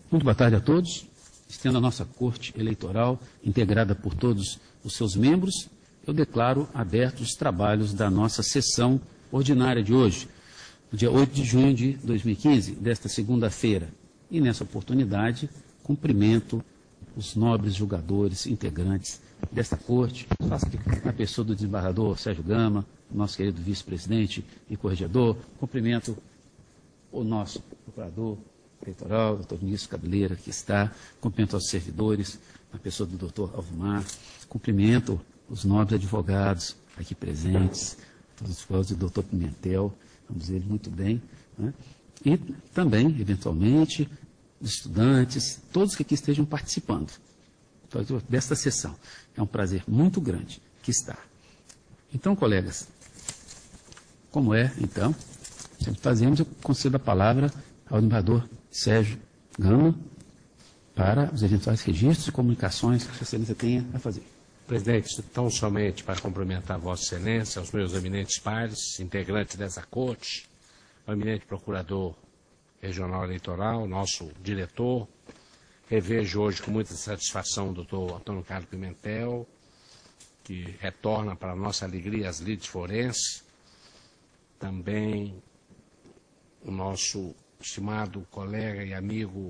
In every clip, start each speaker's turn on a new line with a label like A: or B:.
A: Muito boa tarde a todos. Estendo a nossa Corte Eleitoral, integrada por todos os seus membros, eu declaro abertos os trabalhos da nossa sessão ordinária de hoje, no dia 8 de junho de 2015, desta segunda-feira. E, nessa oportunidade, cumprimento os nobres julgadores integrantes desta Corte, faço aqui a pessoa do desembargador Sérgio Gama, nosso querido vice-presidente e corregedor, cumprimento o nosso procurador eleitoral, doutor Vinícius Cabeleira, que está, cumprimento aos servidores, a pessoa do doutor Alvimar, cumprimento os nobres advogados aqui presentes, todos os quais o doutor Pimentel, vamos dizer muito bem, né? E também, eventualmente, os estudantes, todos que aqui estejam participando desta sessão. É um prazer muito grande que está. Então, colegas, como então, sempre fazemos, eu concedo a palavra ao desembargador Sérgio Gama para os eventuais registros e comunicações que a Excelência tenha a fazer.
B: Presidente, tão somente para cumprimentar a Vossa Excelência, os meus eminentes pares, integrantes dessa Corte, o eminente Procurador Regional Eleitoral, nosso diretor, revejo hoje com muita satisfação o doutor Antônio Carlos Pimentel, que retorna para a nossa alegria as lides forenses, também o nosso estimado colega e amigo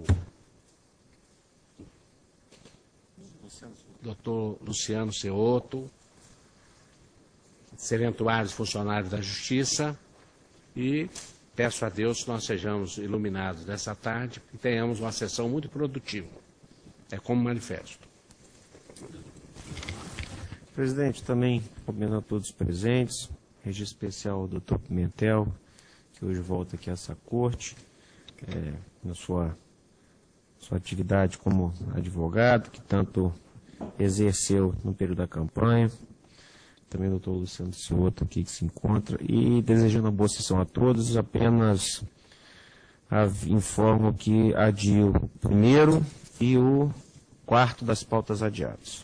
B: doutor Luciano Ceotto, serventuários funcionários da Justiça, e peço a Deus que nós sejamos iluminados dessa tarde e tenhamos uma sessão muito produtiva. É como manifesto.
C: Presidente, também cumprimento a todos os presentes, registro especial ao doutor Pimentel, que hoje volta aqui a essa corte, na sua atividade como advogado, que tanto exerceu no período da campanha. Também o doutor Luciano Ceotto aqui que se encontra. E desejando uma boa sessão a todos, apenas informo que adio o primeiro e o quarto das pautas adiados.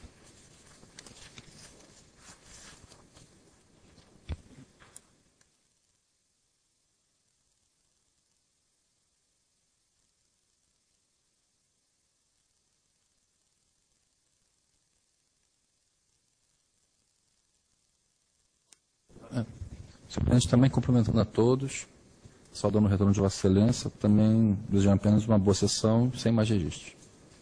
D: Senhor presidente, também cumprimentando a todos, saudando o retorno de Vossa Excelência, também desejando apenas uma boa sessão, sem mais registros.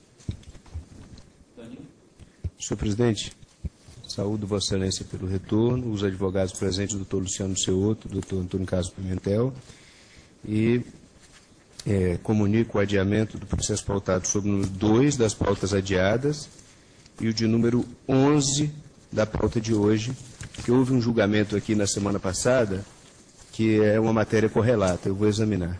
E: Senhor presidente, saúdo Vossa Excelência pelo retorno, os advogados presentes, o doutor Luciano Ceotto, o doutor Antônio Carlos Pimentel, e comunico o adiamento do processo pautado sobre o número 2 das pautas adiadas e o de número 11 da pauta de hoje, que houve um julgamento aqui na semana passada, que é uma matéria correlata. Eu vou examinar.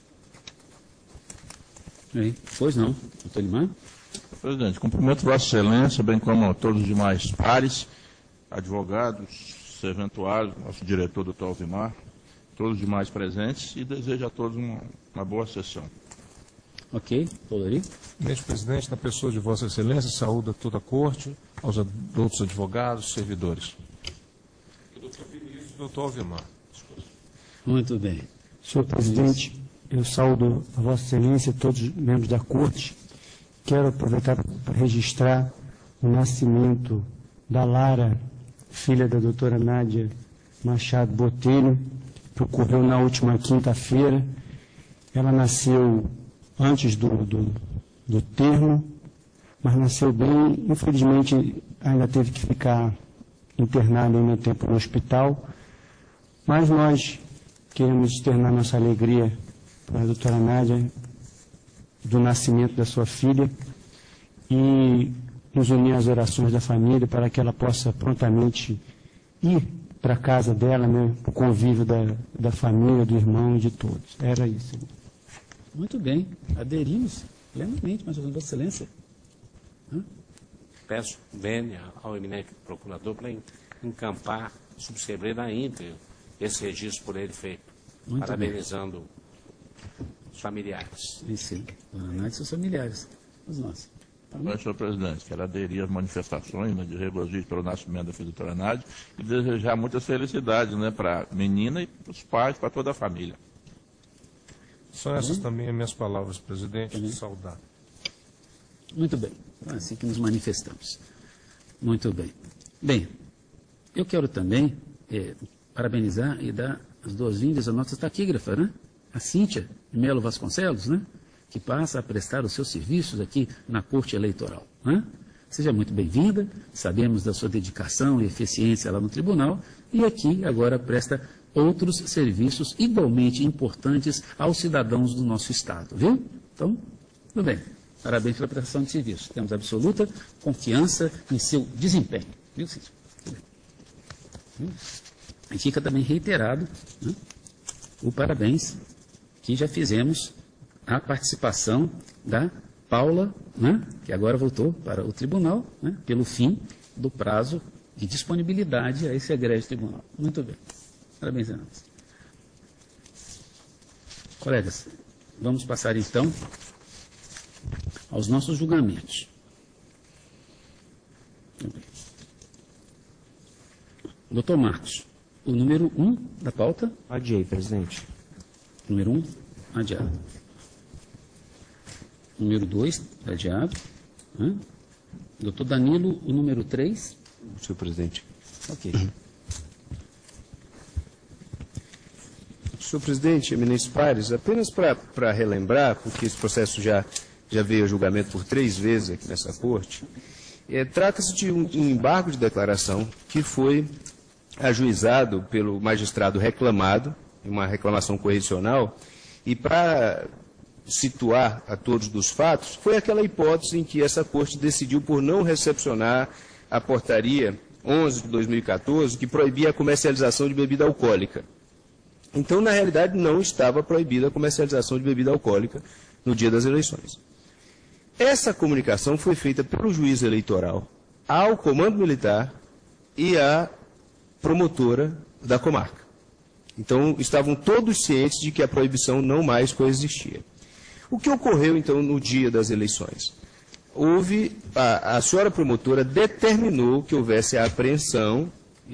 A: Pois não, doutor Limar?
F: Presidente, cumprimento Vossa Excelência, bem como a todos os demais pares, advogados, serventuários, nosso diretor, doutor Alvimar, todos os demais presentes, e desejo a todos uma boa sessão.
A: Ok, Polari.
G: Senhor presidente, na pessoa de Vossa Excelência, saúda toda a Corte, aos outros advogados, servidores. Doutor Alvimar.
A: Muito bem.
H: Senhor presidente, eu saúdo a Vossa Excelência e todos os membros da Corte. Quero aproveitar para registrar o nascimento da Lara, filha da doutora Nádia Machado Botelho, que ocorreu na última quinta-feira. Ela nasceu antes do termo, mas nasceu bem. Infelizmente, ainda teve que ficar internada ainda tempo no hospital. Mas nós queremos externar nossa alegria para a doutora Nádia do nascimento da sua filha e nos unir às orações da família para que ela possa prontamente ir para a casa dela, né, para o convívio da família, do irmão e de todos. Era isso.
A: Muito bem, aderimos plenamente, mas Vossa Excelência.
B: Peço vênia ao eminente procurador para encampar, subscrever na íntegra esse registro por ele feito,
A: muito
B: parabenizando
A: bem
B: os familiares.
A: Sim, Dona Nádia e seus familiares, os nossos.
F: Senhor presidente, quero aderir às manifestações, né, de regozijo pelo nascimento da filha da doutora Nádia e desejar muitas felicidades, né, para a menina e para os pais, para toda a família.
G: São essas também as minhas palavras, presidente, de saudar.
A: Muito bem. É assim que nos manifestamos. Muito bem. Bem, eu quero também parabenizar e dar as boas-vindas à nossa taquígrafa, né? A Cíntia Melo Vasconcelos, né? Que passa a prestar os seus serviços aqui na Corte Eleitoral, né? Seja muito bem-vinda, sabemos da sua dedicação e eficiência lá no tribunal, e aqui agora presta outros serviços igualmente importantes aos cidadãos do nosso Estado, viu? Então, tudo bem. Parabéns pela prestação de serviço. Temos absoluta confiança em seu desempenho, viu, Cíntia? E fica também reiterado, né, o parabéns que já fizemos à participação da Paula, né, que agora voltou para o tribunal, né, pelo fim do prazo de disponibilidade a esse egrégio tribunal. Muito bem. Parabéns a nós. Colegas, vamos passar então aos nossos julgamentos. Doutor Marcos, o número 1 da pauta?
C: Adiei, presidente.
A: Número 1, adiado. Número 2, adiado. Doutor Danilo, o número 3?
E: Senhor presidente.
A: Ok.
E: Senhor presidente, eminentes pares, apenas para relembrar, porque esse processo já veio a julgamento por 3 vezes aqui nessa corte, trata-se de um embargo de declaração que foi ajuizado pelo magistrado reclamado, uma reclamação correcional, e para situar a todos dos fatos, foi aquela hipótese em que essa corte decidiu por não recepcionar a portaria 11 de 2014, que proibia a comercialização de bebida alcoólica. Então, na realidade, não estava proibida a comercialização de bebida alcoólica no dia das eleições. Essa comunicação foi feita pelo juiz eleitoral ao Comando Militar e à promotora da comarca. Então, estavam todos cientes de que a proibição não mais coexistia. O que ocorreu, então, no dia das eleições? A senhora promotora determinou que houvesse a apreensão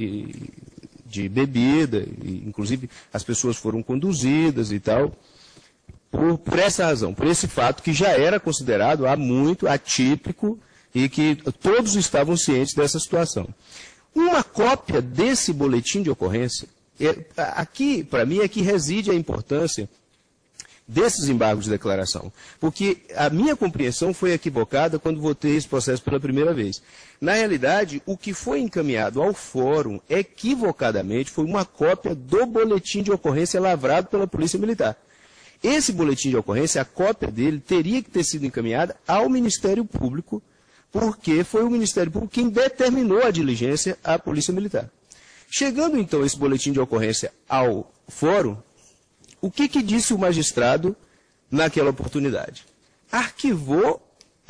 E: de bebida, e, inclusive as pessoas foram conduzidas e tal, por essa razão, por esse fato que já era considerado há muito atípico e que todos estavam cientes dessa situação. Uma cópia desse boletim de ocorrência, aqui, para mim, é que reside a importância desses embargos de declaração, porque a minha compreensão foi equivocada quando votei esse processo pela primeira vez. Na realidade, o que foi encaminhado ao fórum, equivocadamente, foi uma cópia do boletim de ocorrência lavrado pela Polícia Militar. Esse boletim de ocorrência, a cópia dele, teria que ter sido encaminhada ao Ministério Público, porque foi o Ministério Público quem determinou a diligência à Polícia Militar. Chegando, então, esse boletim de ocorrência ao fórum, o que disse o magistrado naquela oportunidade? Arquivou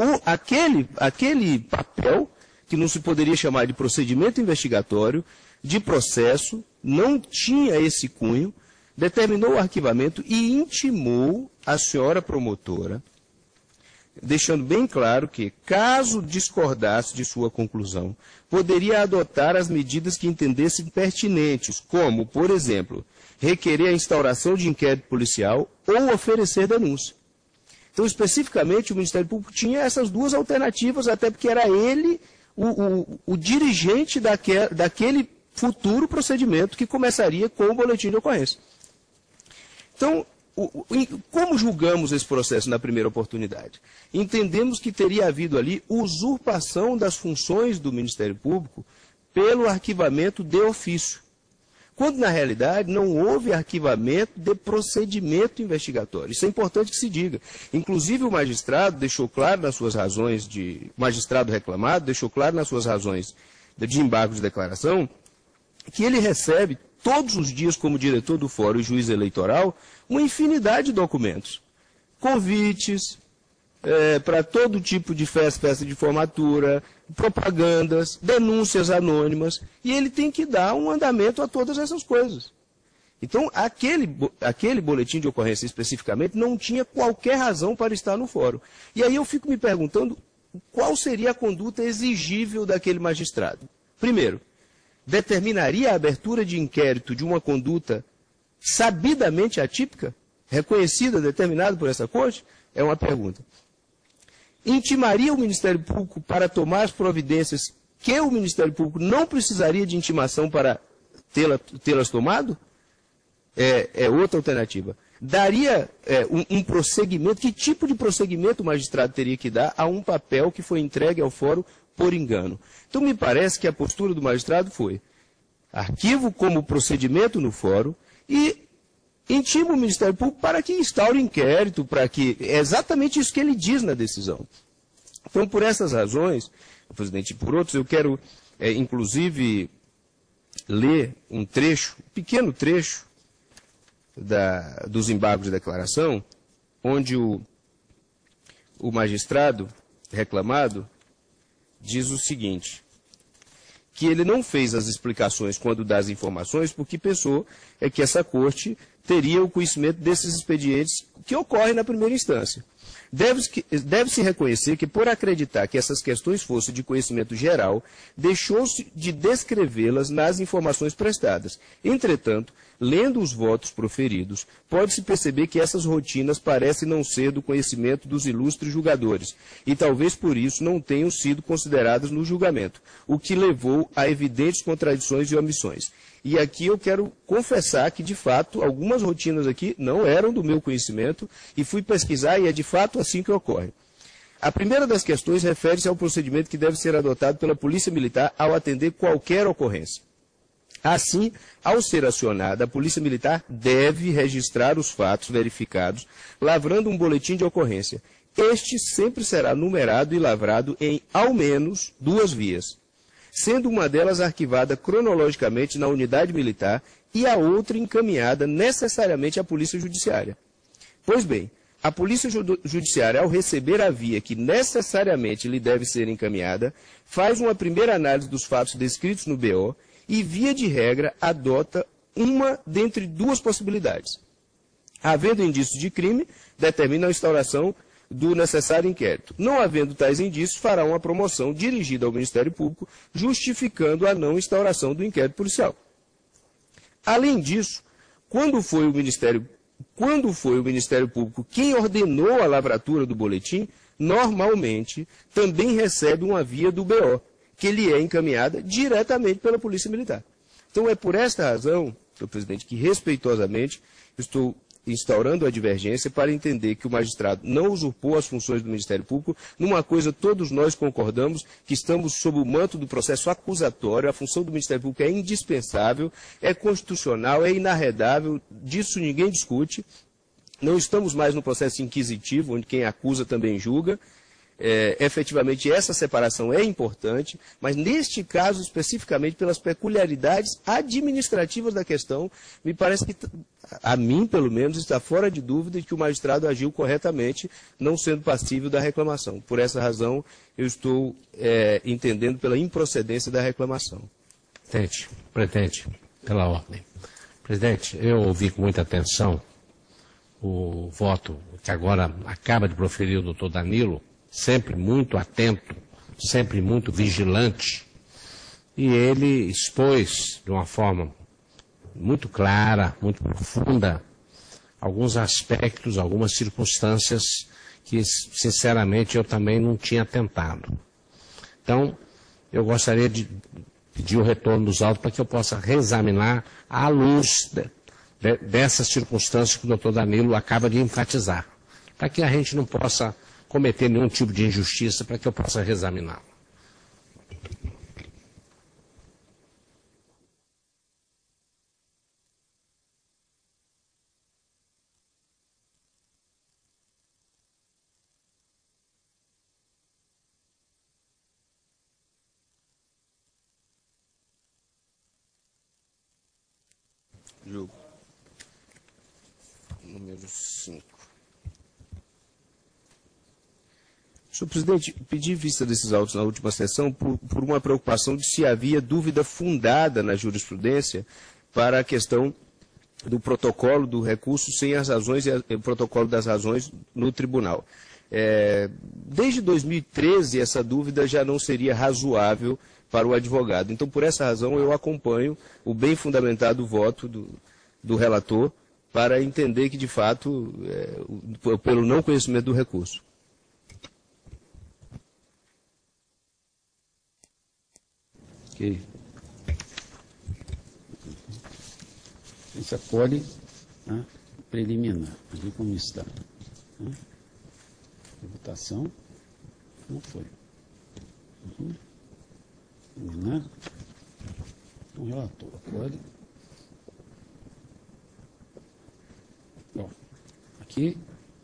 E: aquele papel, que não se poderia chamar de procedimento investigatório, de processo, não tinha esse cunho, determinou o arquivamento e intimou a senhora promotora, deixando bem claro que, caso discordasse de sua conclusão, poderia adotar as medidas que entendesse pertinentes, como, por exemplo, requerer a instauração de inquérito policial ou oferecer denúncia. Então, especificamente, o Ministério Público tinha essas duas alternativas, até porque era ele o dirigente daquele futuro procedimento que começaria com o boletim de ocorrência. Então, como julgamos esse processo na primeira oportunidade? Entendemos que teria havido ali usurpação das funções do Ministério Público pelo arquivamento de ofício, quando na realidade não houve arquivamento de procedimento investigatório. Isso é importante que se diga. Inclusive o magistrado deixou claro nas suas razões o magistrado reclamado deixou claro nas suas razões de embargo de declaração que ele recebe todos os dias como diretor do Fórum e juiz eleitoral uma infinidade de documentos, convites para todo tipo de festa de formatura, propagandas, denúncias anônimas, e ele tem que dar um andamento a todas essas coisas. Então, aquele boletim de ocorrência especificamente não tinha qualquer razão para estar no fórum. E aí eu fico me perguntando qual seria a conduta exigível daquele magistrado. Primeiro, determinaria a abertura de inquérito de uma conduta sabidamente atípica, reconhecida, determinada por essa corte? É uma pergunta. intimaria o Ministério Público para tomar as providências que o Ministério Público não precisaria de intimação para tê-las tomado? É outra alternativa. Daria um prosseguimento? Que tipo de prosseguimento o magistrado teria que dar a um papel que foi entregue ao fórum por engano? Então, me parece que a postura do magistrado foi arquivo como procedimento no fórum e intima o Ministério Público para que instaure inquérito, para que... É exatamente isso que ele diz na decisão. Então, por essas razões, presidente, e por outros, eu quero, inclusive, ler um trecho, um pequeno trecho, dos embargos de declaração, onde o magistrado reclamado diz o seguinte, que ele não fez as explicações quando dá as informações, porque pensou que essa corte teria o conhecimento desses expedientes que ocorrem na primeira instância. Deve-se reconhecer que, por acreditar que essas questões fossem de conhecimento geral, deixou-se de descrevê-las nas informações prestadas. Entretanto, lendo os votos proferidos, pode-se perceber que essas rotinas parecem não ser do conhecimento dos ilustres julgadores, e talvez por isso não tenham sido consideradas no julgamento, o que levou a evidentes contradições e omissões. E aqui eu quero confessar que, de fato, algumas rotinas aqui não eram do meu conhecimento e fui pesquisar e é de fato assim que ocorre. A primeira das questões refere-se ao procedimento que deve ser adotado pela Polícia Militar ao atender qualquer ocorrência. Assim, ao ser acionada, a Polícia Militar deve registrar os fatos verificados, lavrando um boletim de ocorrência. Este sempre será numerado e lavrado em, ao menos, 2 vias, sendo uma delas arquivada cronologicamente na unidade militar e a outra encaminhada necessariamente à Polícia Judiciária. Pois bem, a Polícia Judiciária, ao receber a via que necessariamente lhe deve ser encaminhada, faz uma primeira análise dos fatos descritos no BO e, via de regra, adota uma dentre 2 possibilidades. Havendo indícios de crime, determina a instauração do necessário inquérito. Não havendo tais indícios, fará uma promoção dirigida ao Ministério Público, justificando a não instauração do inquérito policial. Além disso, quando foi o Ministério Público quem ordenou a lavratura do boletim, normalmente também recebe uma via do BO, que lhe é encaminhada diretamente pela Polícia Militar. Então, é por esta razão, senhor presidente, que respeitosamente estou instaurando a divergência para entender que o magistrado não usurpou as funções do Ministério Público. Numa coisa todos nós concordamos, que estamos sob o manto do processo acusatório, a função do Ministério Público é indispensável, é constitucional, é inarredável, disso ninguém discute. Não estamos mais no processo inquisitivo, onde quem acusa também julga. Efetivamente essa separação é importante, mas neste caso especificamente pelas peculiaridades administrativas da questão, me parece que, a mim pelo menos, está fora de dúvida de que o magistrado agiu corretamente, não sendo passível da reclamação. Por essa razão, eu estou entendendo pela improcedência da reclamação.
B: Presidente, pela ordem. Presidente, eu ouvi com muita atenção o voto que agora acaba de proferir o doutor Danilo, sempre muito atento, sempre muito vigilante, e ele expôs de uma forma muito clara, muito profunda, alguns aspectos, algumas circunstâncias que, sinceramente, eu também não tinha atentado. Então, eu gostaria de pedir o retorno dos autos para que eu possa reexaminar à luz dessas circunstâncias que o doutor Danilo acaba de enfatizar, para que a gente não possa cometer nenhum tipo de injustiça, para que eu possa reexaminá-lo.
E: Julgo. Número 5. Senhor presidente, pedi vista desses autos na última sessão por uma preocupação de se havia dúvida fundada na jurisprudência para a questão do protocolo do recurso sem as razões e o protocolo das razões no tribunal. Desde 2013, essa dúvida já não seria razoável para o advogado. Então, por essa razão, eu acompanho o bem fundamentado voto do relator para entender que, de fato, pelo não conhecimento do recurso.
A: Ok. Isso acolhe a preliminar. Ali como está. Né? A votação não foi. Preliminar. O relator acolhe. Bom, aqui,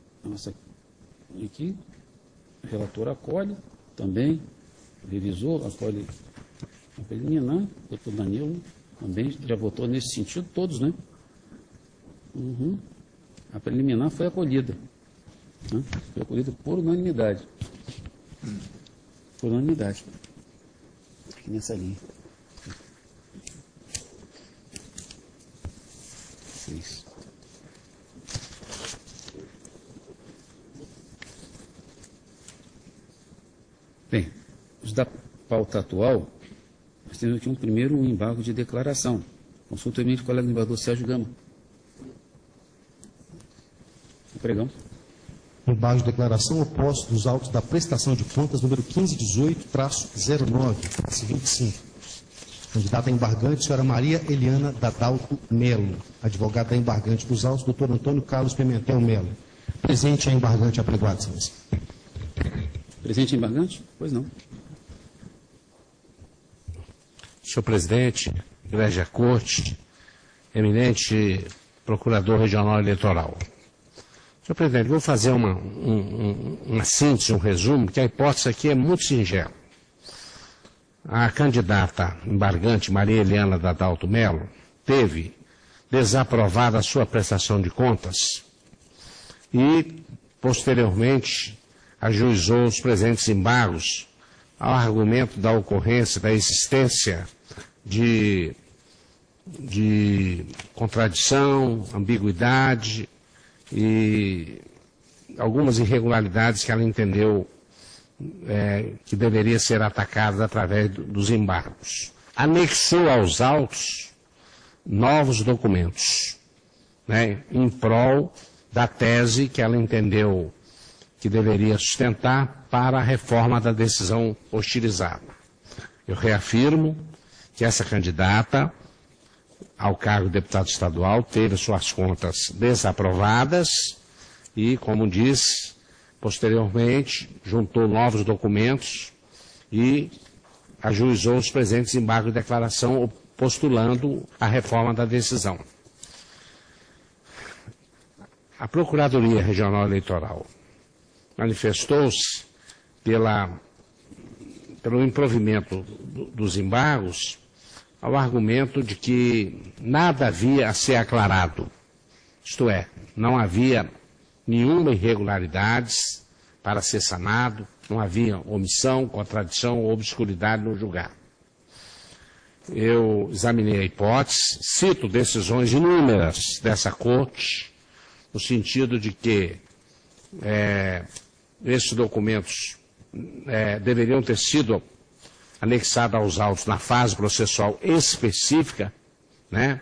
A: aqui, o relator acolhe também, revisou, acolhe a preliminar, o doutor Danilo também já votou nesse sentido, todos, né? A preliminar foi acolhida. Né? Foi acolhida por unanimidade. Por unanimidade. Aqui nessa linha. 6. Bem, os da pauta atual, nós temos aqui um primeiro embargo de declaração. Consulta o eminente colega desembargador Sérgio Gama. O pregão.
I: Embargo de declaração oposto dos autos da prestação de contas número 1518-09-25. Candidata a embargante, senhora Maria Eliana Dadalto Melo. Advogada embargante dos autos, doutor Antônio Carlos Pimentel Melo. Presente a embargante apregoado, excelência.
A: Presente embargante? Pois não.
B: Senhor presidente, Igreja Corte, eminente procurador regional eleitoral. Senhor presidente, vou fazer uma síntese, um resumo, que a hipótese aqui é muito singela. A candidata embargante Maria Eliana Dadalto Melo teve desaprovada a sua prestação de contas e, posteriormente, ajuizou os presentes embargos ao argumento da ocorrência, da existência de contradição, ambiguidade e algumas irregularidades que ela entendeu que deveria ser atacada através dos embargos. Anexou aos autos novos documentos, né, em prol da tese que ela entendeu que deveria sustentar para a reforma da decisão hostilizada. Eu reafirmo que essa candidata ao cargo de deputado estadual teve suas contas desaprovadas e, como disse, posteriormente juntou novos documentos e ajuizou os presentes embargos de declaração postulando a reforma da decisão. A Procuradoria Regional Eleitoral manifestou-se pelo improvimento dos embargos ao argumento de que nada havia a ser aclarado. Isto é, não havia nenhuma irregularidade para ser sanado, não havia omissão, contradição ou obscuridade no julgado. Eu examinei a hipótese, cito decisões inúmeras dessa Corte, no sentido de que esses documentos deveriam ter sido anexados aos autos na fase processual específica, né,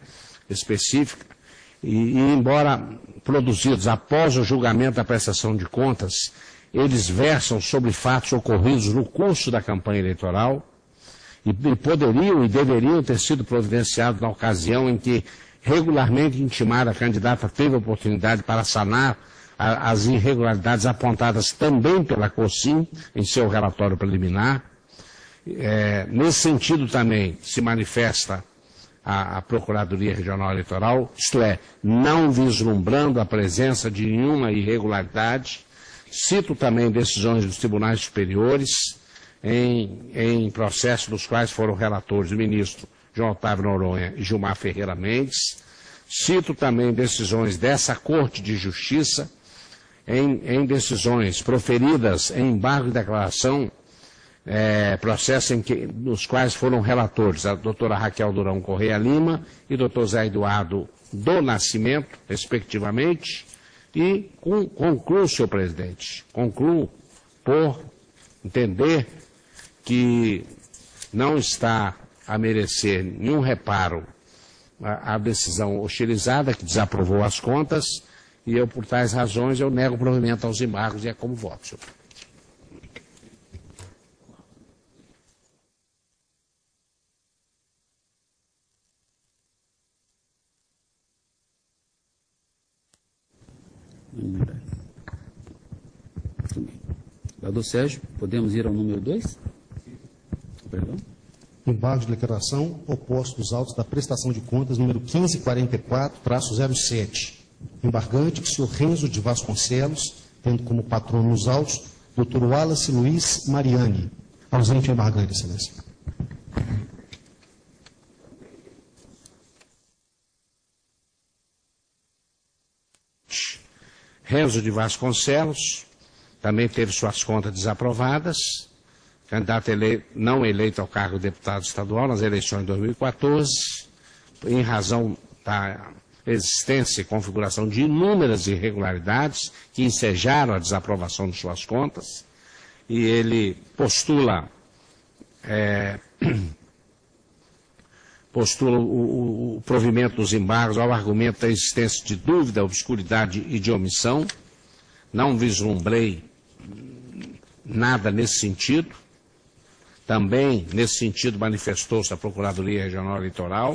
B: e embora produzidos após o julgamento da prestação de contas, eles versam sobre fatos ocorridos no curso da campanha eleitoral e poderiam e deveriam ter sido providenciados na ocasião em que regularmente intimada a candidata teve oportunidade para sanar as irregularidades apontadas também pela COSIM em seu relatório preliminar. Nesse sentido também se manifesta a Procuradoria Regional Eleitoral, isto é, não vislumbrando a presença de nenhuma irregularidade. Cito também decisões dos tribunais superiores em processos dos quais foram relatores o ministro João Otávio Noronha e Gilmar Ferreira Mendes. Cito também decisões dessa Corte de Justiça em decisões proferidas em embargo de declaração, processos nos quais foram relatores a doutora Raquel Durão Correia Lima e doutor Zé Eduardo do Nascimento, respectivamente, e concluo, senhor presidente, por entender que não está a merecer nenhum reparo a decisão hostilizada que desaprovou as contas, e eu, por tais razões, eu nego o provimento aos embargos e é como voto, senhor.
A: Unanimidade. Muito bem. Vereador Sérgio, podemos ir ao número 2? Perdão?
I: Embargo de declaração oposto dos autos da prestação de contas número 1544-07. Embargante, o senhor Renzo de Vasconcelos, tendo como patrono nos autos, Dr. Wallace Luiz Mariani. Ausente o embargante, excelência.
B: Renzo de Vasconcelos também teve suas contas desaprovadas, candidato não eleito ao cargo de deputado estadual nas eleições de 2014, em razão da existência e configuração de inúmeras irregularidades que ensejaram a desaprovação de suas contas, e ele postula o provimento dos embargos ao argumento da existência de dúvida, obscuridade e de omissão. Não vislumbrei nada nesse sentido. Também, nesse sentido, manifestou-se a Procuradoria Regional Eleitoral.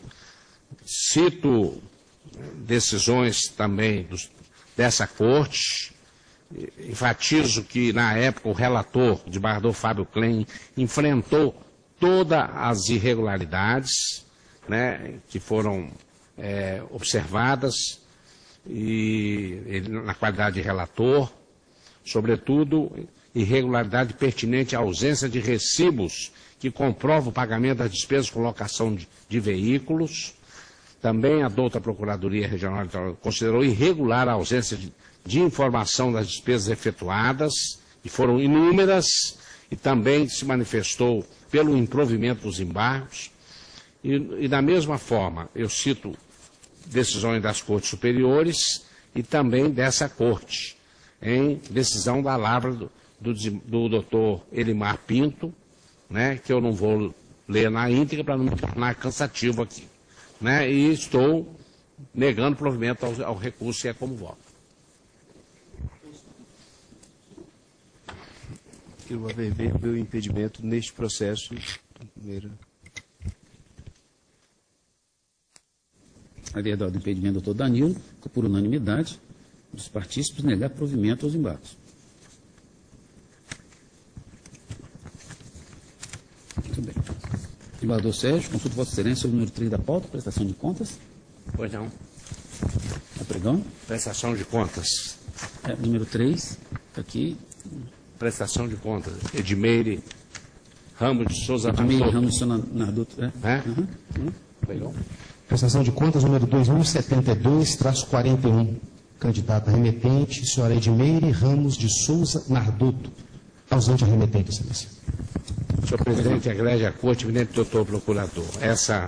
B: Cito decisões também dessa Corte. Enfatizo que, na época, o relator, desembargador Fábio Klein, enfrentou todas as irregularidades, né, que foram observadas, e ele, na qualidade de relator, sobretudo, irregularidade pertinente à ausência de recibos que comprovam o pagamento das despesas com locação de veículos. Também a douta Procuradoria Regional Eleitoral considerou irregular a ausência de informação das despesas efetuadas, e foram inúmeras, e também se manifestou pelo improvimento dos embargos. E da mesma forma, eu cito decisões das Cortes Superiores e também dessa Corte, em decisão da lavra do doutor Elimar Pinto, né, que eu não vou ler na íntegra para não me tornar cansativo aqui, né, e estou negando provimento ao recurso, e é como voto.
E: Quero haver meu impedimento neste processo.
A: A verdade do impedimento do doutor Danilo, por unanimidade dos partícipes, negar provimento aos embargos. Muito bem. Embargador Sérgio, consulto Vossa Excelência sobre o número 3 da pauta, prestação de contas.
B: Pois não.
A: Pregão.
B: Prestação de contas.
A: Número 3, está aqui.
B: Prestação de contas. Edmeire Ramos de Souza
A: Edmeire
B: Narduto.
A: Ramos de Souza Narduto.
B: Legal.
I: Prestação de contas número 2072-41. Candidata remetente, senhora Edmeire Ramos de Souza Narduto. Ausente a remetente, excelência.
B: Senhor presidente, egrege a corte, eminente doutor procurador. Essa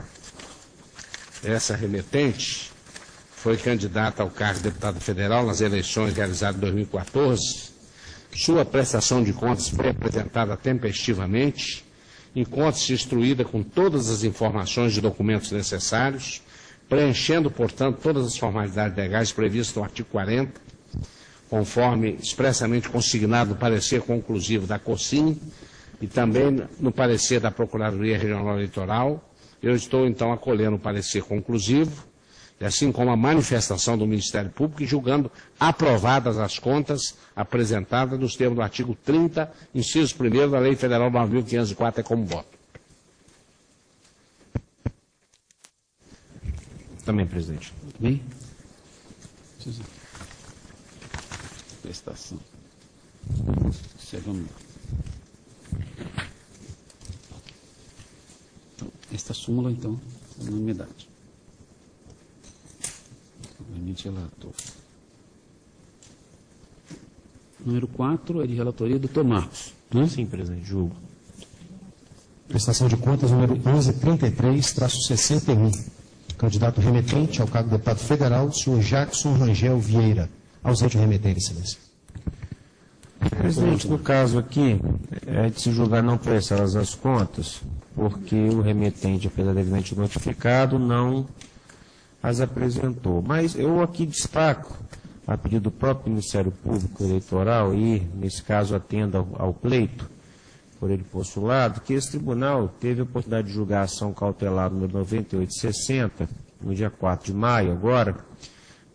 B: remetente foi candidata ao cargo de deputado federal nas eleições realizadas em 2014. Sua prestação de contas foi apresentada tempestivamente, encontra-se instruída com todas as informações e documentos necessários, preenchendo, portanto, todas as formalidades legais previstas no artigo 40, conforme expressamente consignado no parecer conclusivo da COSIM e também no parecer da Procuradoria Regional Eleitoral. Eu estou, então, acolhendo o parecer conclusivo, e assim como a manifestação do Ministério Público, e julgando aprovadas as contas apresentadas nos termos do artigo 30, inciso 1º da Lei Federal 9.504, é como voto.
C: Também, presidente.
A: Bem. Prestação. Vamos lá. Esta súmula, então, unanimidade. Limite relator. Número 4 é de relatoria do Dr. Marcos.
C: Sim, presidente, julgo.
I: Prestação de contas número 1133-61. Candidato remetente ao cargo de deputado federal, senhor Jackson Rangel Vieira. Ausente o remetente, excelência.
C: Presidente, no caso aqui, é de se julgar não prestadas as contas, porque o remetente, apesar de devidamente notificado, não as apresentou. Mas eu aqui destaco, a pedido do próprio Ministério Público Eleitoral, e, nesse caso, atendo ao pleito, por ele postulado, que esse tribunal teve a oportunidade de julgar a ação cautelar número 9860, no dia 4 de maio agora,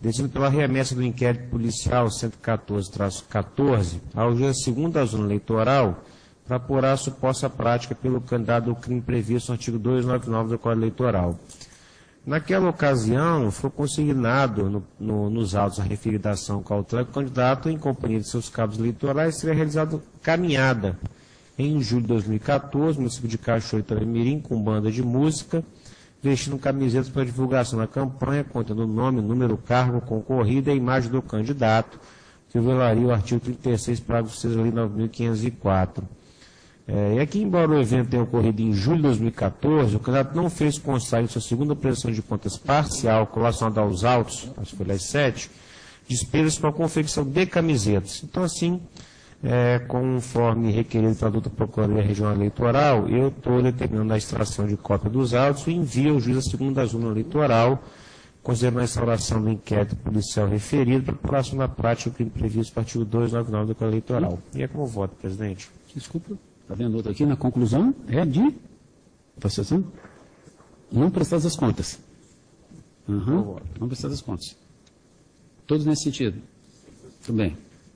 C: decidindo pela remessa do inquérito policial 114-14 ao juiz da segunda zona eleitoral para apurar a suposta prática pelo candidato do crime previsto no artigo 299 do Código Eleitoral. Naquela ocasião, foi consignado nos autos a referida ação cautelar que o candidato, em companhia de seus cabos eleitorais, teria realizado caminhada em julho de 2014, no município de Cachoeira Itapemirim, com banda de música, vestindo camisetas para divulgação da campanha, contendo o nome, número, cargo, concorrido e a imagem do candidato, que violaria o artigo 36, parágrafo 6 da Lei 9.504. E aqui, embora o evento tenha ocorrido em julho de 2014, o candidato não fez constar em sua segunda prestação de contas parcial relacionada aos autos, as folhas 7, despesas para a confecção de camisetas. Então, assim, conforme requerido pela doutora Procuradoria Regional Eleitoral, eu estou determinando a extração de cópia dos autos e envio ao juiz da segunda zona eleitoral, considerando a instauração do inquérito policial referido para a apuração da prática do crime previsto no artigo 299 do Código Eleitoral. E é como voto, presidente.
A: Desculpa. Está vendo outro aqui na conclusão? É de processão? Não prestadas as contas. Não prestadas as contas. Todos nesse sentido. Tudo bem.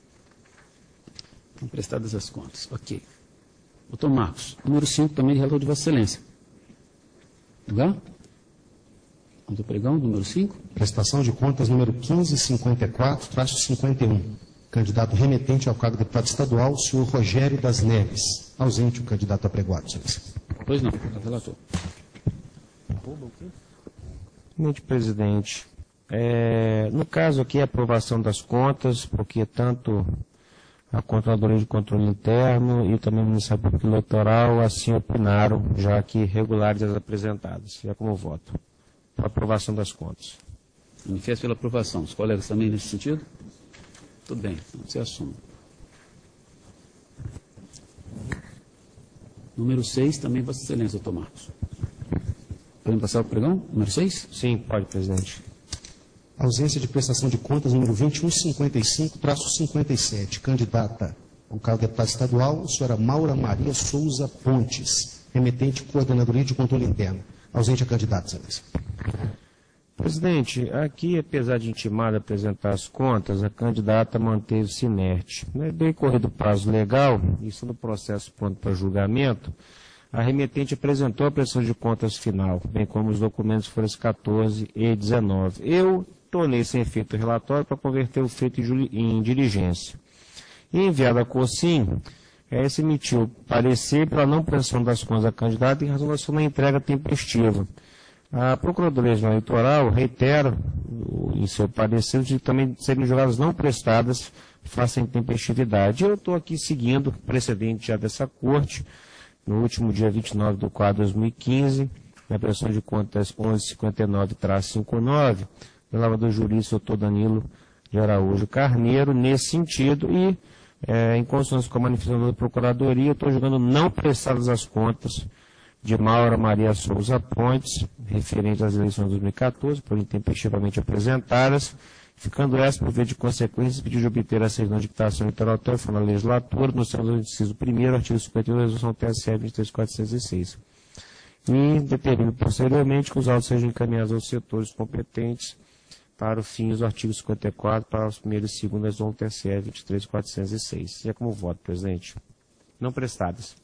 A: Não prestadas as contas. Ok. Doutor Marcos, número 5 também de relator de Vossa Excelência. Lugar? Doutor Pregão, número 5.
I: Prestação de contas número 1554-51. Candidato remetente ao cargo de deputado estadual, o senhor Rogério das Neves. Ausente o candidato apregoado, senhor.
A: Pois não, relator.
C: Senhor presidente, no caso aqui, a aprovação das contas, porque tanto a Controladoria de Controle Interno e também o Ministério Público Eleitoral assim opinaram, já que regulares as apresentadas. Já como voto. Para aprovação das contas.
A: Manifesto pela aprovação. Os colegas também nesse sentido? Tudo bem, então você assume. Número 6, também Vossa Excelência, doutor Marcos. Podemos passar para o pregão? Número 6?
C: Sim, pode, presidente.
I: Ausência de prestação de contas número 2155-57. Candidata ao cargo de deputada estadual, a senhora Maura Maria Souza Pontes. Remetente Coordenadoria de Controle Interno. Ausente a candidata, excelência.
C: Presidente, aqui, apesar de intimada apresentar as contas, a candidata manteve-se inerte. No decorrer do prazo legal, isso no processo pronto para julgamento, a remetente apresentou a prestação de contas final, bem como os documentos folhas 14 e 19. Eu tornei sem efeito o relatório para converter o feito em diligência. E enviado à COSIM, se emitiu parecer pela não prestação das contas da candidata em razão da sua entrega tempestiva. A Procuradoria Regional Eleitoral reitera em seu parecer de também serem julgadas não prestadas face à intempestividade. Eu estou aqui seguindo o precedente já dessa corte, no último dia 29 de 4 de 2015, na prestação de contas 1159-59, do lavrador jurídico doutor Danilo de Araújo Carneiro, nesse sentido, e em consonância com a manifestação da Procuradoria, eu estou julgando não prestadas as contas de Maura Maria Souza Pontes, referente às eleições de 2014, por intempestivamente apresentadas, ficando essa, por via de consequências, pedido de obter a certidão de quitação eleitoral na legislatura, no seu inciso 1º, artigo 51 da resolução TSE 23406. E determino posteriormente que os autos sejam encaminhados aos setores competentes para os fins do artigo 54, para os primeiros e segundos da resolução TSE 23406. E é como voto, presidente. Não prestadas.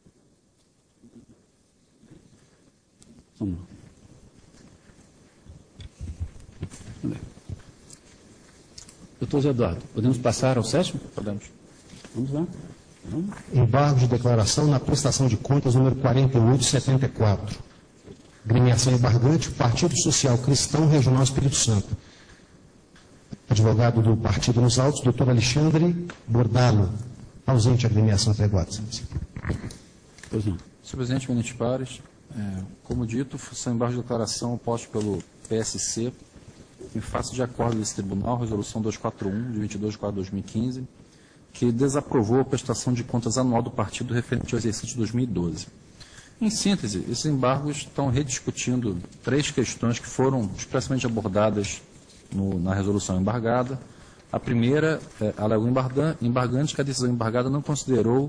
A: Doutor Zé Eduardo, podemos passar ao 7º?
D: Podemos.
A: Vamos lá.
I: Embargo de declaração na prestação de contas número 4874. Gremiação embargante, Partido Social Cristão Regional Espírito Santo. Advogado do Partido nos Autos, doutor Alexandre Bordalo. Ausente a gremiação apregoada.
A: Pois não.
D: Senhor presidente, eminentes pares, como dito, são embargos de declaração postos pelo PSC em face de acordo desse tribunal, resolução 241, de 22 de 4 de 2015, que desaprovou a prestação de contas anual do partido referente ao exercício de 2012. Em síntese, esses embargos estão rediscutindo 3 questões que foram expressamente abordadas na resolução embargada. A primeira, alega o embargante que a decisão embargada não considerou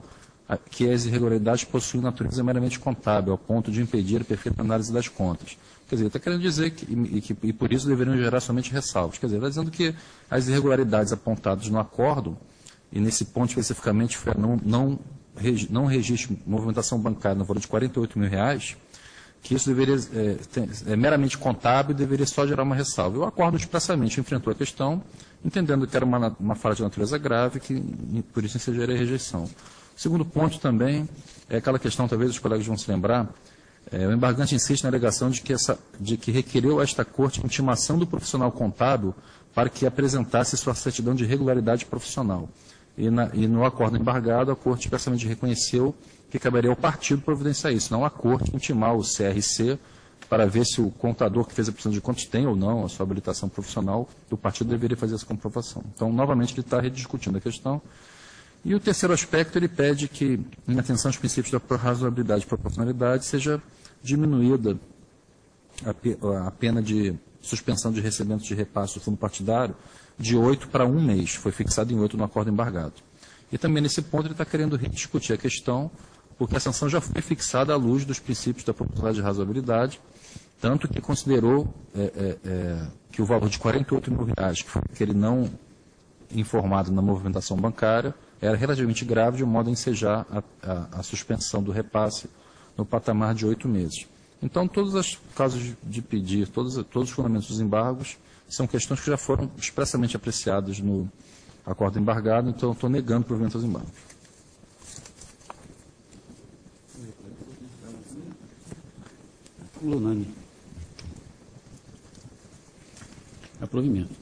D: que as irregularidades possuem natureza meramente contábil, ao ponto de impedir a perfeita análise das contas. Quer dizer, ele está querendo dizer que por isso deveriam gerar somente ressalvas. Quer dizer, ele está dizendo que as irregularidades apontadas no acordo, e nesse ponto especificamente foi não registro movimentação bancária no valor de R$48 mil, que isso deveria é meramente contábil e deveria só gerar uma ressalva. E o acordo expressamente enfrentou a questão, entendendo que era uma falha de natureza grave, que por isso ensejaria a rejeição. O segundo ponto também é aquela questão, talvez os colegas vão se lembrar, o embargante insiste na alegação de que requereu a esta corte a intimação do profissional contábil para que apresentasse sua certidão de regularidade profissional. E no acordo embargado, a corte expressamente reconheceu que caberia ao partido providenciar isso, não a corte intimar o CRC para ver se o contador que fez a prestação de contas tem ou não a sua habilitação profissional, o partido deveria fazer essa comprovação. Então, novamente, ele está rediscutindo a questão. E o terceiro aspecto, ele pede que, em atenção aos princípios da razoabilidade e proporcionalidade, seja diminuída a pena de suspensão de recebimento de repasse do fundo partidário de 8 para 1 mês. Foi fixado em 8 no acordo embargado. E também, nesse ponto, ele está querendo rediscutir a questão, porque a sanção já foi fixada à luz dos princípios da proporcionalidade e razoabilidade, tanto que considerou que o valor de R$48 mil, que foi aquele não informado na movimentação bancária, era relativamente grave, de modo a ensejar a suspensão do repasse no patamar de 8 meses. Então, todos os casos de pedir, todos os fundamentos dos embargos, são questões que já foram expressamente apreciadas no acordo embargado, então eu estou negando o provimento aos embargos.
A: Unânime. Aprovimento.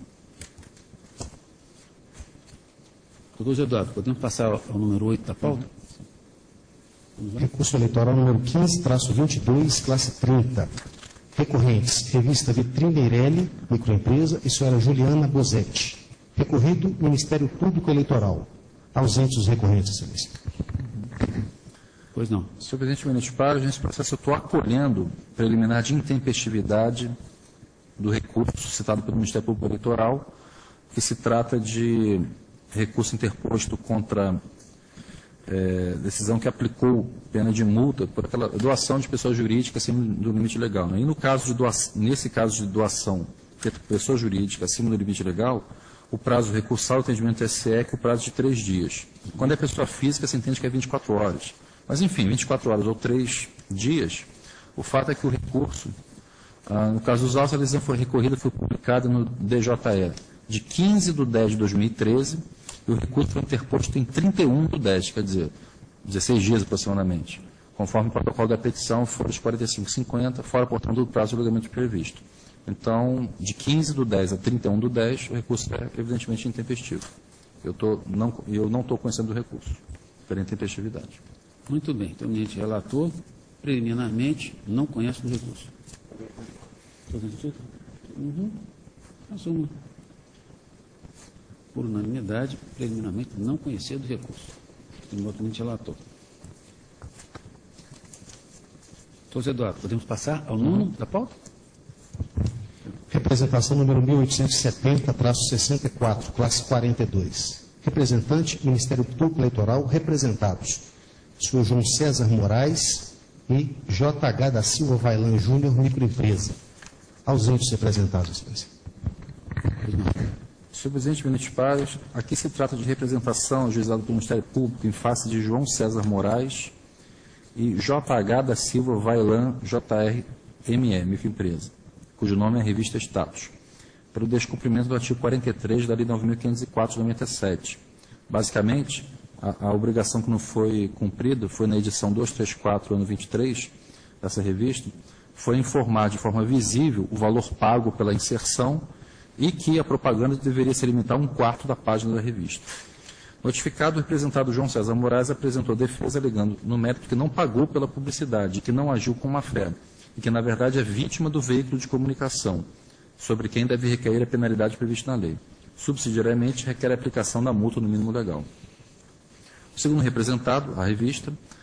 A: Doutor José Eduardo, podemos passar ao número 8 da pauta?
I: Recurso eleitoral número 15-22, classe 30. Recorrentes, revista Vitrine Meirelli, microempresa, e senhora Juliana Bozetti. Recorrido, Ministério Público Eleitoral. Ausentes os recorrentes, excelência.
A: Pois não.
D: Senhor presidente municipal, nesse processo eu estou acolhendo preliminar de intempestividade do recurso citado pelo Ministério Público Eleitoral, que se trata de recurso interposto contra decisão que aplicou pena de multa por aquela doação de pessoa jurídica acima do limite legal. Né? E nesse caso de doação feita por pessoa jurídica acima do limite legal, o prazo recursal do atendimento TSE é que o prazo de 3 dias. Quando é pessoa física, se entende que é 24 horas. Mas, enfim, 24 horas ou 3 dias, o fato é que o recurso, no caso dos autos, a decisão foi recorrida, foi publicada no DJE de 15/10 de 2013, e o recurso foi interposto em 31/10, quer dizer, 16 dias aproximadamente, conforme o protocolo da petição, fora os 45,50, fora, portanto, do prazo legalmente previsto. Então, de 15/10 a 31/10, o recurso é evidentemente intempestivo. Eu não estou conhecendo do recurso, pela intempestividade.
A: Muito bem. Então, o eminente relator, preliminarmente, não conhece do recurso. Assuma. Por unanimidade, preliminarmente, não conhecer do recurso. Eminente relator. Doutor José Eduardo, podemos passar ao número da pauta?
I: Representação número 1870-64, classe 42. Representante, Ministério Público Eleitoral, representados: senhor João César Moraes e JH da Silva Vailan Júnior, microempresa. Ausentes representados, excelência.
D: Senhor presidente municipal, aqui se trata de representação ajuizada pelo Ministério Público em face de João César Moraes e JH da Silva Vailan JRME, microempresa, cujo nome é Revista Status, pelo descumprimento do artigo 43 da Lei 9.504 de 97. Basicamente, a obrigação que não foi cumprida foi na edição 234, ano 23, dessa revista, foi informar de forma visível o valor pago pela inserção e que a propaganda deveria se limitar a 1/4 da página da revista. Notificado, o representado João César Moraes apresentou defesa alegando no mérito que não pagou pela publicidade, que não agiu com má fé e que, na verdade, é vítima do veículo de comunicação, sobre quem deve recair a penalidade prevista na lei. Subsidiariamente, requer a aplicação da multa no mínimo legal. O segundo representado, a revista,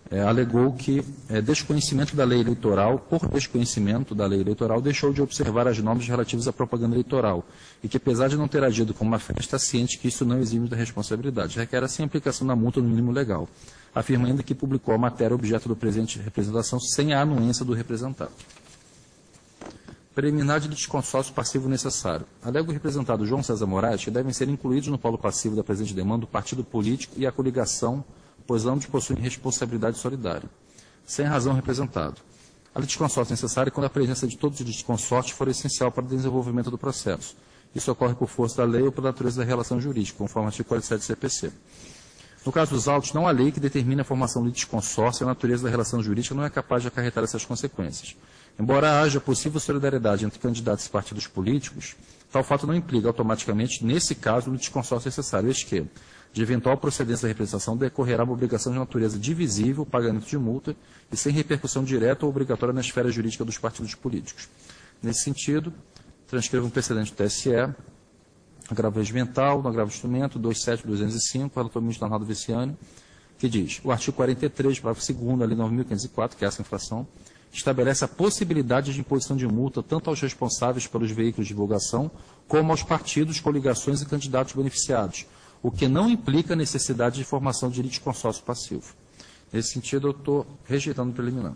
D: alegou que desconhecimento da lei eleitoral, por desconhecimento da lei eleitoral, deixou de observar as normas relativas à propaganda eleitoral e que, apesar de não ter agido como uma fé, está ciente que isso não exime da responsabilidade. Requer assim a aplicação da multa no mínimo legal. Afirma ainda que publicou a matéria objeto do presente representação sem a anuência do representado. Preliminar de desconsórcio passivo necessário. Alega o representado João César Moraes que devem ser incluídos no polo passivo da presente demanda o partido político e a coligação, pois ambos possuem responsabilidade solidária. Sem razão representado. A litisconsórcio necessária quando a presença de todos os litisconsórcios for essencial para o desenvolvimento do processo. Isso ocorre por força da lei ou por natureza da relação jurídica, conforme o artigo 47 do CPC. No caso dos autos, não há lei que determine a formação do litisconsórcio e a natureza da relação jurídica não é capaz de acarretar essas consequências. Embora haja possível solidariedade entre candidatos e partidos políticos, tal fato não implica automaticamente, nesse caso, o litisconsórcio necessário, eis que, de eventual procedência da representação, decorrerá uma obrigação de natureza divisível, pagamento de multa, e sem repercussão direta ou obrigatória na esfera jurídica dos partidos políticos. Nesse sentido, transcrevo um precedente do TSE, agravo regimental, no agravo instrumento, 27205, relator ministro Arnaldo Viciani, que diz, o artigo 43, parágrafo 2º, a lei 9.504, que é essa infração, estabelece a possibilidade de imposição de multa tanto aos responsáveis pelos veículos de divulgação, como aos partidos, coligações e candidatos beneficiados, o que não implica a necessidade de formação de litisconsórcio passivo. Nesse sentido, eu estou rejeitando o preliminar.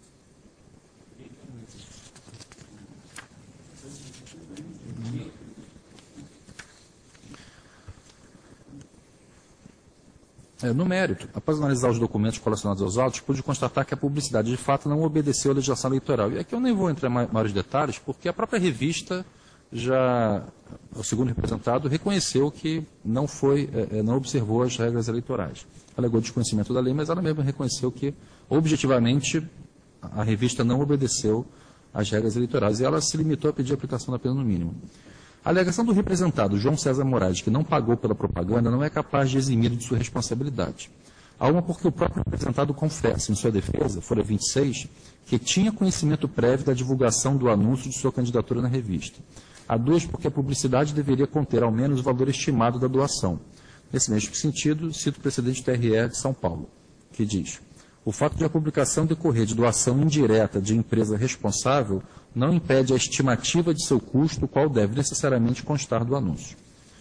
D: No mérito, após analisar os documentos relacionados aos autos, pude constatar que a publicidade, de fato, não obedeceu à legislação eleitoral. E aqui eu nem vou entrar em maiores detalhes, porque a própria revista, já, o segundo representado, reconheceu que não observou as regras eleitorais. Alegou desconhecimento da lei, mas ela mesma reconheceu que, objetivamente, a revista não obedeceu às regras eleitorais. E ela se limitou a pedir a aplicação da pena no mínimo. A alegação do representado João César Moraes, que não pagou pela propaganda, não é capaz de eximir de sua responsabilidade. Há uma porque o próprio representado confessa, em sua defesa, folha 26, que tinha conhecimento prévio da divulgação do anúncio de sua candidatura na revista. Há duas porque a publicidade deveria conter ao menos o valor estimado da doação. Nesse mesmo sentido, cito o precedente do TRE de São Paulo, que diz: o fato de a publicação decorrer de doação indireta de empresa responsável não impede a estimativa de seu custo, o qual deve necessariamente constar do anúncio.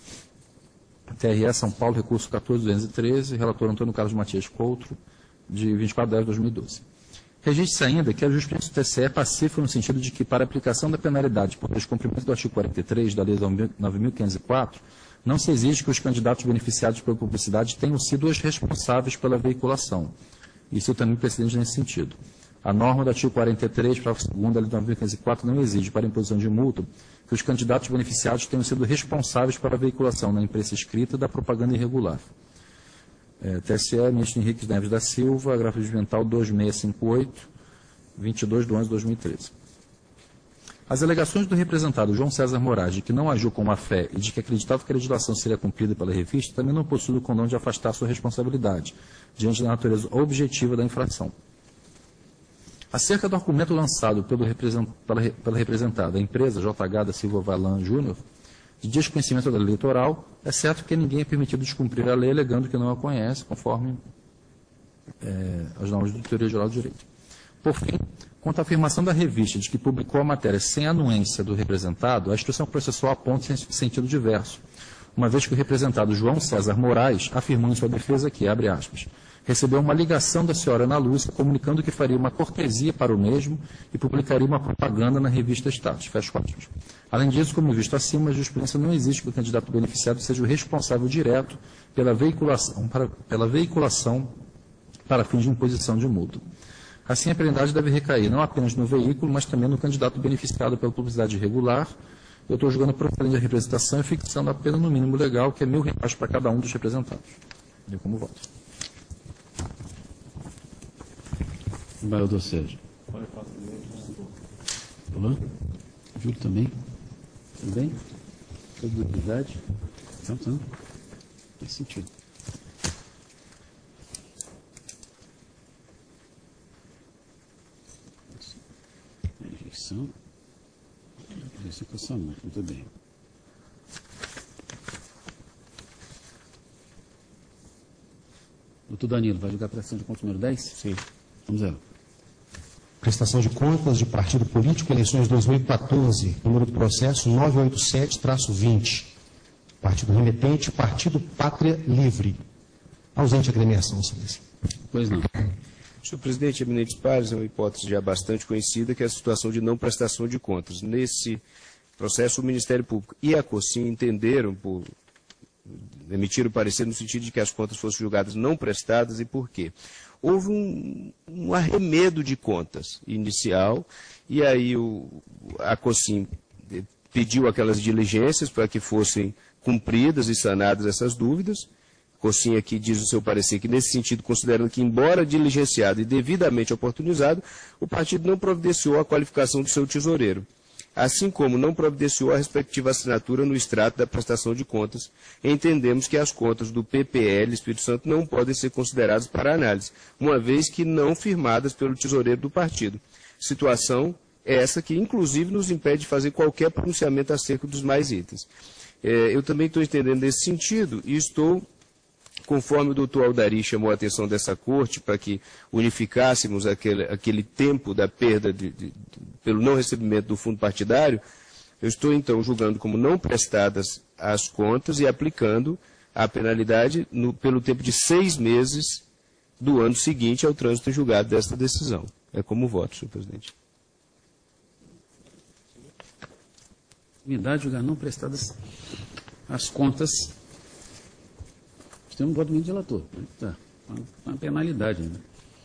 D: TRE São Paulo, recurso 14.213, relator Antônio Carlos Matias Couto, de 24 de 2012. Registre-se ainda que a jurisprudência do TSE é pacífica no sentido de que, para a aplicação da penalidade por descumprimento do artigo 43 da Lei 9.504, não se exige que os candidatos beneficiados pela publicidade tenham sido os responsáveis pela veiculação. Isso também precedente nesse sentido. A norma do artigo 43, parágrafo 2º da Lei 9.504 não exige, para a imposição de multa, que os candidatos beneficiados tenham sido responsáveis pela veiculação na imprensa escrita da propaganda irregular. TSE, ministro Henrique Neves da Silva, agravo regimental 2658, 22 de 11 de 2013. As alegações do representado João César Moraes de que não agiu com má fé e de que acreditava que a legislação seria cumprida pela revista também não possuem o condão de afastar sua responsabilidade, diante da natureza objetiva da infração. Acerca do argumento lançado pela representada, a empresa JH da Silva Valan Júnior, de desconhecimento da lei eleitoral, é certo que ninguém é permitido descumprir a lei alegando que não a conhece, conforme as normas do Teoria Geral do Direito. Por fim, quanto à afirmação da revista de que publicou a matéria sem anuência do representado, a instrução processual aponta em sentido diverso, uma vez que o representado João César Moraes afirmou em sua defesa que, abre aspas, recebeu uma ligação da senhora Ana Lúcia comunicando que faria uma cortesia para o mesmo e publicaria uma propaganda na revista Status, fecha aspas. Além disso, como visto acima, a jurisprudência não exige que o candidato beneficiado seja o responsável direto pela veiculação para fins de imposição de multa. Assim, a penalidade deve recair não apenas no veículo, mas também no candidato beneficiado pela publicidade irregular. Eu estou julgando procedente de representação e fixando a pena no mínimo legal, que é R$1.000 para cada um dos representados. Eu como voto.
A: Embaixador Sérgio. Olá. Júlio também? Tudo bem? Toda duvidade? Então. Faz sentido. Rejeição. Rejeição com essa multa. Muito bem. Doutor Danilo, vai julgar a prestação de contas número 10?
C: Sim.
A: Vamos lá.
I: Prestação de contas de partido político, eleições 2014, número do processo 987-20. Partido remetente, Partido Pátria Livre. Ausente agremiação, excelência.
A: Pois não.
E: Senhor presidente, eminentes pares, é uma hipótese já bastante conhecida, que é a situação de não prestação de contas. Nesse processo, o Ministério Público e a COSIM entenderam por emitir o parecer no sentido de que as contas fossem julgadas não prestadas. E por quê? Houve um arremedo de contas inicial, e aí a COSIM pediu aquelas diligências para que fossem cumpridas e sanadas essas dúvidas. A COSIM aqui diz o seu parecer que, nesse sentido, considerando que, embora diligenciado e devidamente oportunizado, o partido não providenciou a qualificação do seu tesoureiro, assim como não providenciou a respectiva assinatura no extrato da prestação de contas. Entendemos que as contas do PPL Espírito Santo não podem ser consideradas para análise, uma vez que não firmadas pelo tesoureiro do partido. Situação essa que, inclusive, nos impede de fazer qualquer pronunciamento acerca dos mais itens. Eu também estou entendendo nesse sentido e estou, conforme o doutor Aldari chamou a atenção dessa corte, para que unificássemos aquele tempo da perda pelo não recebimento do fundo partidário, eu estou, então, julgando como não prestadas as contas e aplicando a penalidade pelo tempo de 6 meses do ano seguinte ao trânsito em julgado desta decisão. É como voto, senhor presidente.
A: Unidade julgar não prestadas as contas. Tem um voto de relator. Tá. Uma penalidade ainda.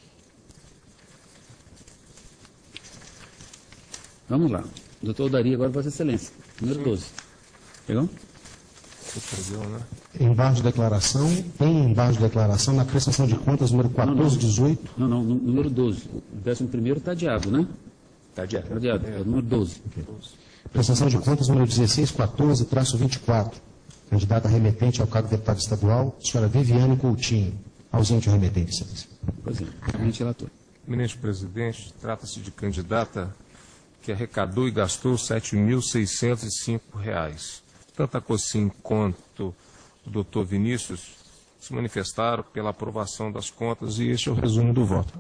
A: Vamos lá. Doutor Dari, agora Vossa Excelência. Número 12. Pegou?
I: Embargo de declaração, na prestação de contas, número 1418.
A: Não, número 12. O 11º está adiado, né?
E: Está adiado.
A: Está adiado, é o número 12.
I: Prestação de contas, número 1614-24. Candidata remetente ao cargo de deputado estadual, senhora Viviane Coutinho. Ausente o remetente, excelência.
A: Pois é, eminente relator.
G: Eminente presidente, trata-se de candidata que arrecadou e gastou R$ 7.605. Tanto a COSIM quanto o doutor Vinícius se manifestaram pela aprovação das contas, e este é o resumo do voto.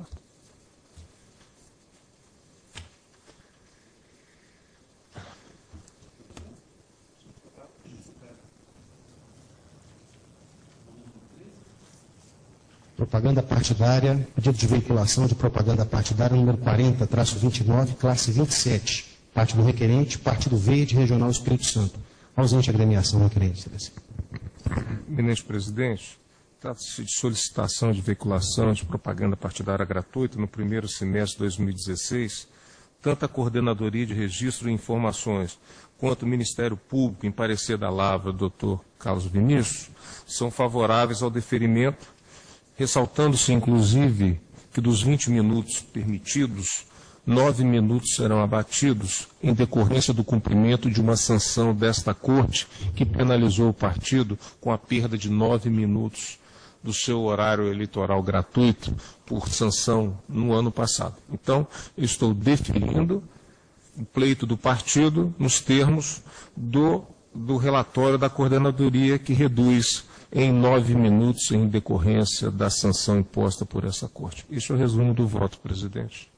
I: Propaganda partidária, pedido de veiculação de propaganda partidária número 40-29, classe 27. Partido requerente, Partido Verde Regional Espírito Santo. Ausente agremiação requerente, excelência.
G: Eminente presidente, trata-se de solicitação de veiculação de propaganda partidária gratuita no primeiro semestre de 2016. Tanto a Coordenadoria de Registro e Informações quanto o Ministério Público, em parecer da Lavra, doutor Carlos Vinícius, são favoráveis ao deferimento, ressaltando-se, inclusive, que dos 20 minutos permitidos, 9 minutos serão abatidos em decorrência do cumprimento de uma sanção desta Corte, que penalizou o partido com a perda de 9 minutos do seu horário eleitoral gratuito por sanção no ano passado. Então, eu estou deferindo o pleito do partido nos termos do relatório da Coordenadoria, que reduz em 9 minutos em decorrência da sanção imposta por essa Corte. Isso é o resumo do voto, presidente.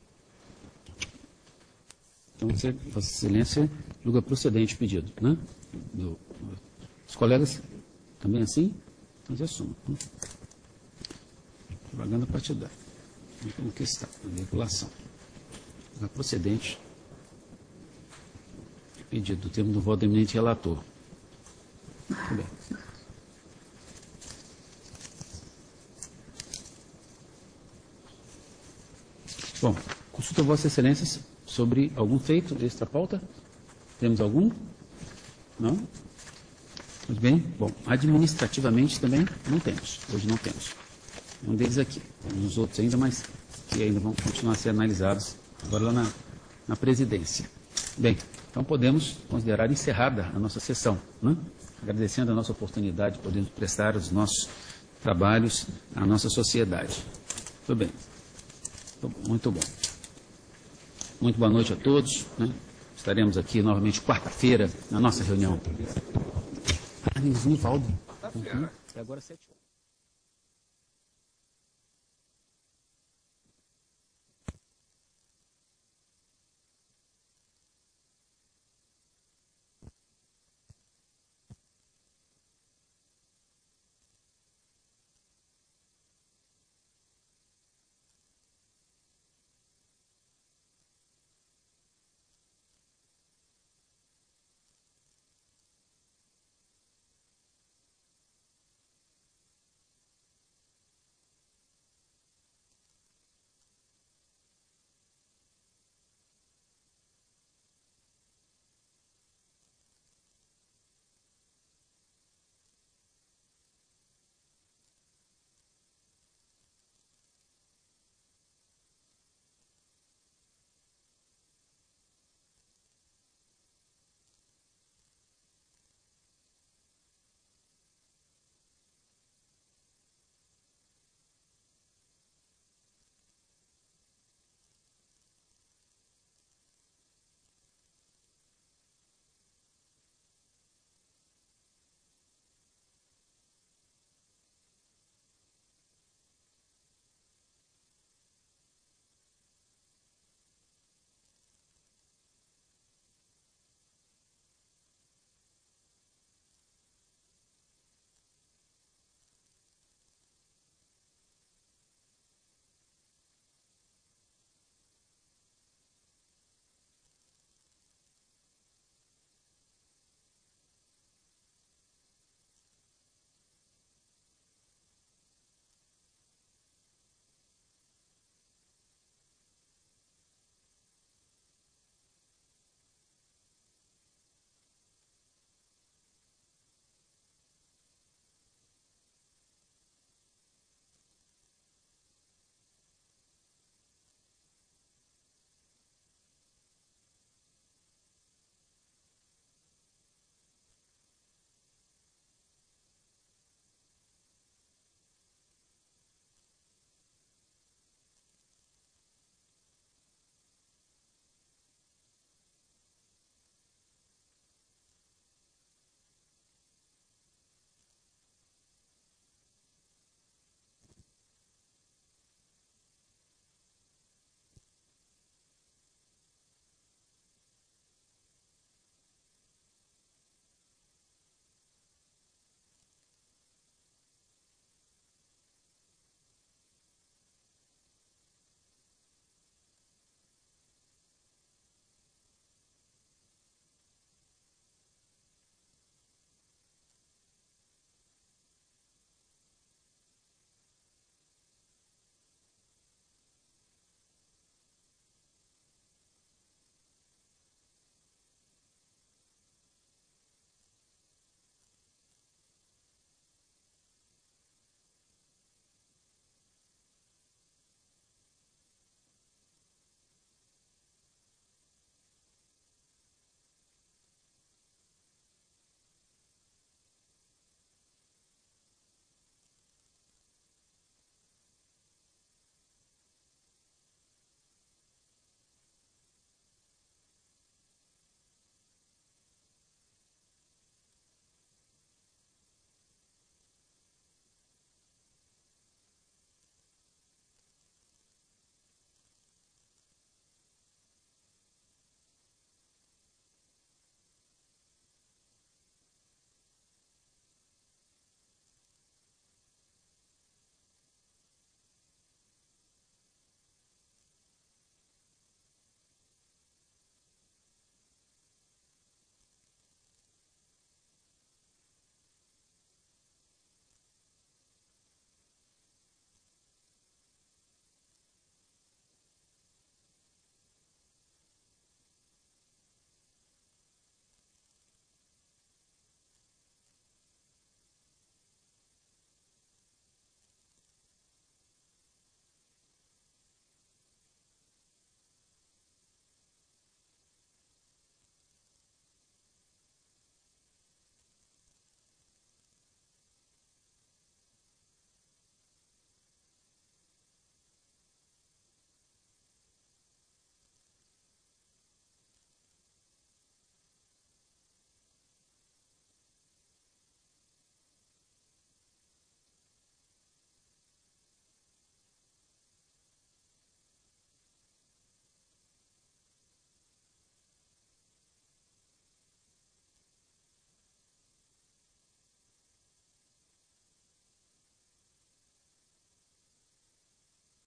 A: Então, Vossa Excelência julga procedente o pedido, né? Os colegas também assim? Então, assuma. Propaganda partidária. Como que está? A veiculação. Julga procedente o pedido do termo do voto do eminente relator. Muito bem. Bom, consulta Vossa Excelência sobre algum feito extra pauta? Temos algum? Não? Muito bem. Bom, administrativamente também não temos. Hoje não temos. Um deles aqui. Temos os outros ainda, mas que ainda vão continuar a ser analisados agora lá na presidência. Bem, então podemos considerar encerrada a nossa sessão, né? Agradecendo a nossa oportunidade de podermos prestar os nossos trabalhos à nossa sociedade. Muito bem. Muito bom. Muito boa noite a todos, né? Estaremos aqui novamente quarta-feira na nossa reunião. Valdo. Agora 7 horas.